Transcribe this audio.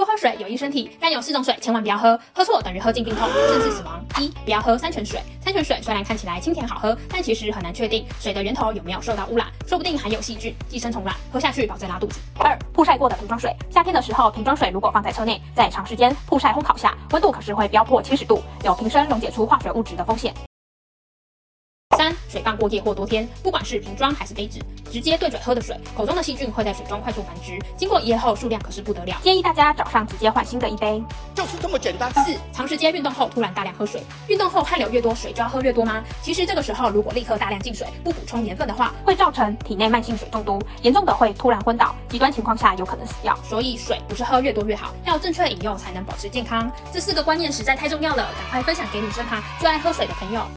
喝水有益身体，但有4种水千万不要喝，喝错等于喝进病痛，甚至死亡。1. 不要喝山泉水。山泉水虽然看起来清甜好喝，但其实很难确定水的源头有没有受到污染，说不定含有细菌、寄生虫卵，喝下去保证拉肚子。2. 曝晒过的瓶装水。夏天的时候，瓶装水如果放在车内，在长时间曝晒烘烤下，温度可是会飙破70度，有瓶身溶解出化学物质的风险。3. 水放过夜或多天，不管是瓶装还是杯子，直接对嘴喝的水，口中的细菌会在水中快速繁殖，经过一夜后数量可是不得了。建议大家早上直接换新的一杯， 就是这么简单。 4. 长时间运动后突然大量喝水，运动后汗流越多，水就要喝越多吗？其实这个时候如果立刻大量进水，不补充盐分的话，会造成体内慢性水中毒，严重的会突然昏倒，极端情况下有可能死掉。所以水不是喝越多越好，要正确饮用才能保持健康。这4个观念实在太重要了，赶快分享给你身旁最爱喝水的朋友。